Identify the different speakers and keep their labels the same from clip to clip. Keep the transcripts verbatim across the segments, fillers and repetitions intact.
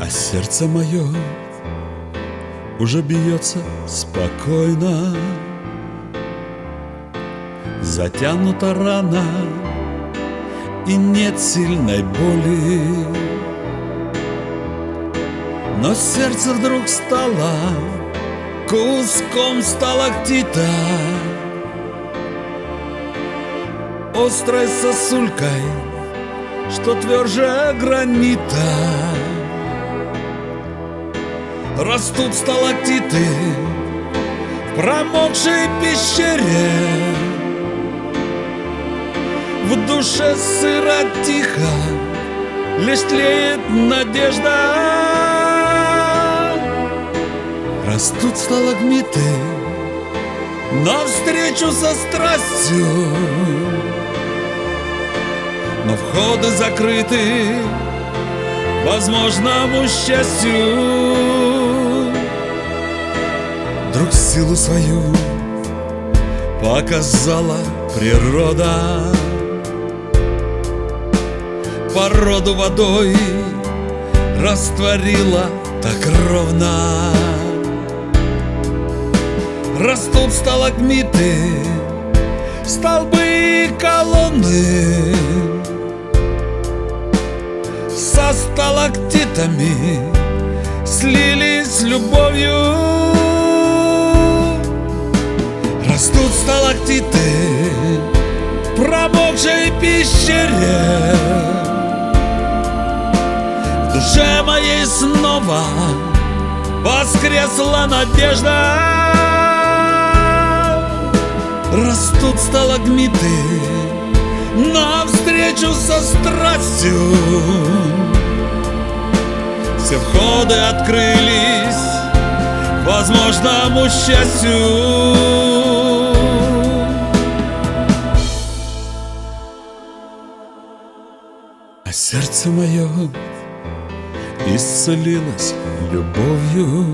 Speaker 1: А сердце мое уже бьется спокойно, затянута рана, и нет сильной боли. Но сердце вдруг стало куском сталактита, острой сосулькой, что тверже гранита. Растут сталактиты в промокшей пещере, в душе сыро тихо, лишь тлеет надежда. Растут сталагмиты навстречу со страстью, но входы закрыты возможному счастью. Вдруг силу свою показала природа, породу водой растворила так ровно. Растут сталагмиты, столбы и колонны, со сталактитами слились любовью. Растут сталактиты в промокшей пещере, в душе моей снова воскресла надежда. Растут сталагмиты навстречу со страстью, все входы открылись к возможному счастью. А сердце мое исцелилось любовью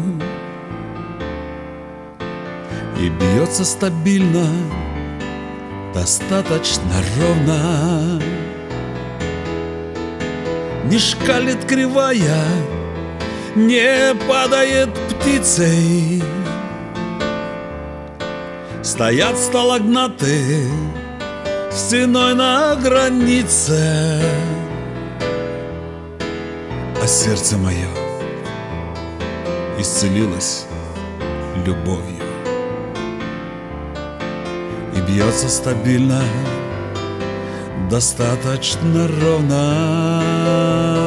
Speaker 1: и бьется стабильно, достаточно ровно. Не шкалит кривая, не падает птицей. Стоят сталагнаты стеной на границе. А сердце мое исцелилось любовью и бьется стабильно, достаточно ровно.